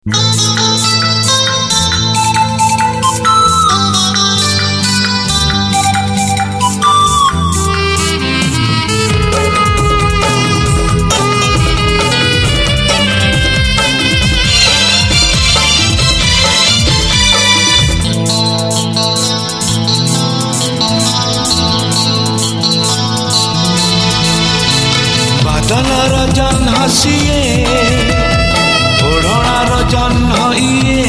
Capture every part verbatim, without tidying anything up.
बादलर जन हसिए ओढ़णार जन इए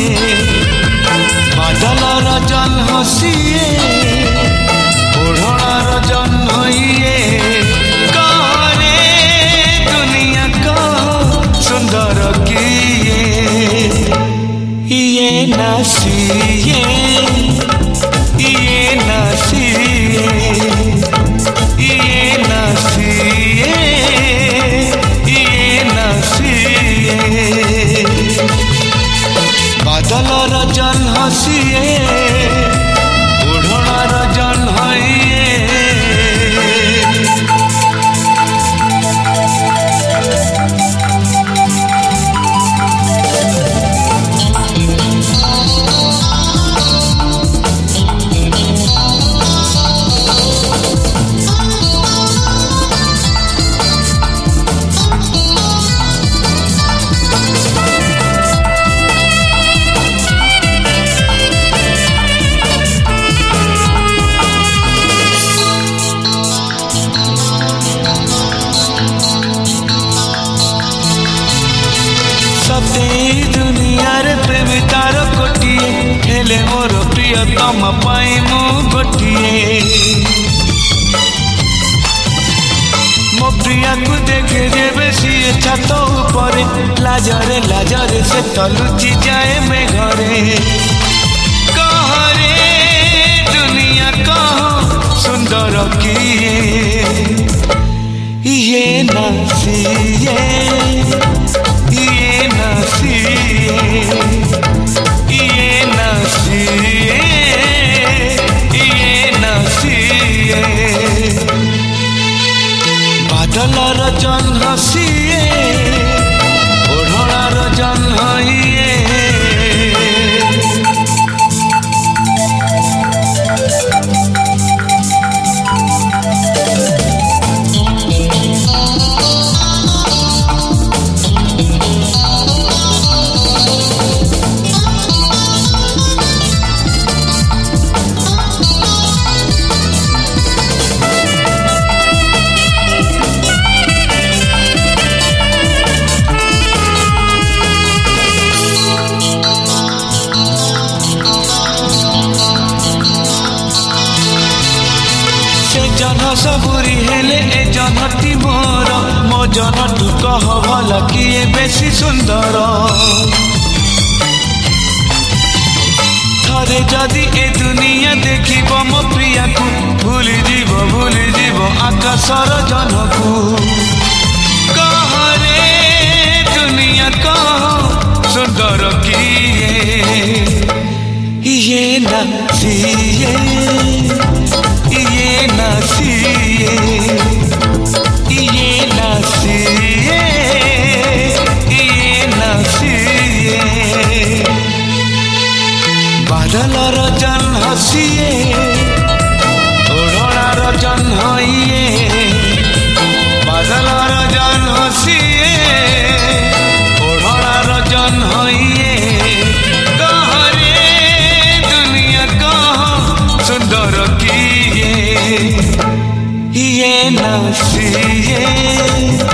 बादलर जन हसिए ओढ़णार जन इए करे दुनिया का सुंदर किए ये नसिए ये नसिए ये नसिए बादलर जन हसिए ओढ़णार जन हइए दुनियार प्रेमी तार कोटिए हेले मोर प्रियतम पाई मु गोटिए मो प्रिया को देखे जेबे सी छात ऊपर लाजरे लाजरे से तलुची जाए मैं घरे कहरे दुनिया कह सुंदर किए ये नसिए ये नसिए ये नसिए ये नसिए बादलर जन हसिए ओढ़णार जन हइए जन सबुरी हेले ए जनटी मोर मो जन तू कह भल किए बेसी सुंदर थरे जदि ए दुनिया देखिब मो प्रिया को भूली जीव भूली जीव आकाशर जन को कहरे दुनिया कह सुंदर किए ये नसिए ये नसिए ये नसिए ये नसिए बादलर जन हसिए ओढ़णार जन हइए बादलर जन हसिए ओढ़णार जन हइए कहरे दुनिया कह सुंदर किए ये नसिए